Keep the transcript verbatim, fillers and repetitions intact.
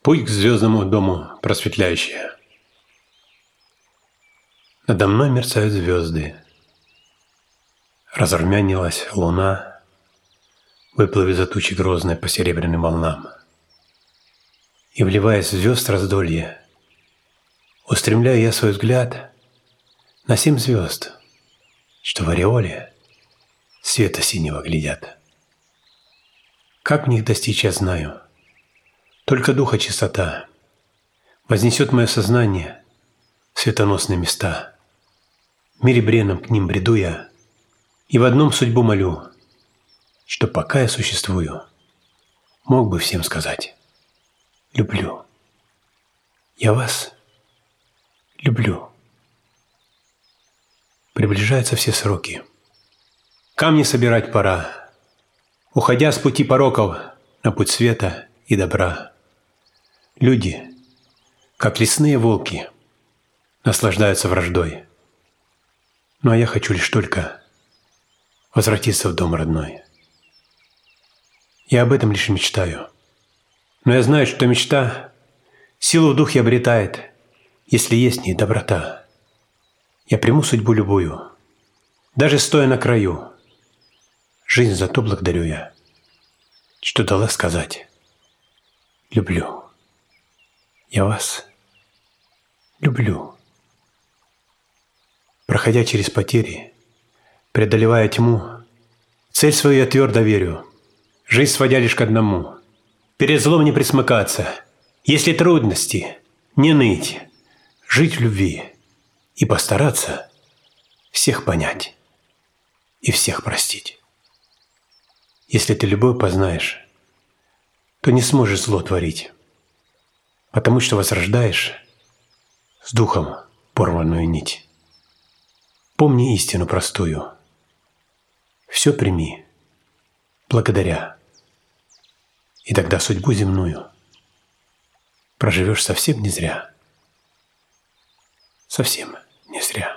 Путь к звездному дому просветляющий. Надо мной мерцают звезды. Разрумянилась луна, выплыв из-за тучи грозной по серебряным волнам. И, вливаясь в звезд раздолье, устремляю я свой взгляд на семь звезд, что в ореоле света синего глядят. Как в них достичь, я знаю. Только духа чистота вознесет мое сознание в светоносные места. В мире бренном к ним бреду я, и в одном судьбу молю, что пока я существую, мог бы всем сказать: люблю. Я вас люблю. Приближаются все сроки. Камни собирать пора, уходя с пути пороков на путь света и добра. Люди, как лесные волки, наслаждаются враждой. Ну а я хочу лишь только возвратиться в дом родной. Я об этом лишь мечтаю. Но я знаю, что мечта силу в духе обретает, если есть в ней доброта. Я приму судьбу любую, даже стоя на краю. Жизнь за то благодарю я, что дала сказать: люблю. Я вас люблю. Проходя через потери, преодолевая тьму, цель свою я твердо верю, жизнь сводя лишь к одному: перед злом не присмыкаться, если трудности, не ныть, жить в любви и постараться всех понять и всех простить. Если ты любовь познаешь, то не сможешь зло творить, потому что возрождаешь с духом порванную нить. Помни истину простую. Все прими благодаря, и тогда судьбу земную проживешь совсем не зря. Совсем не зря.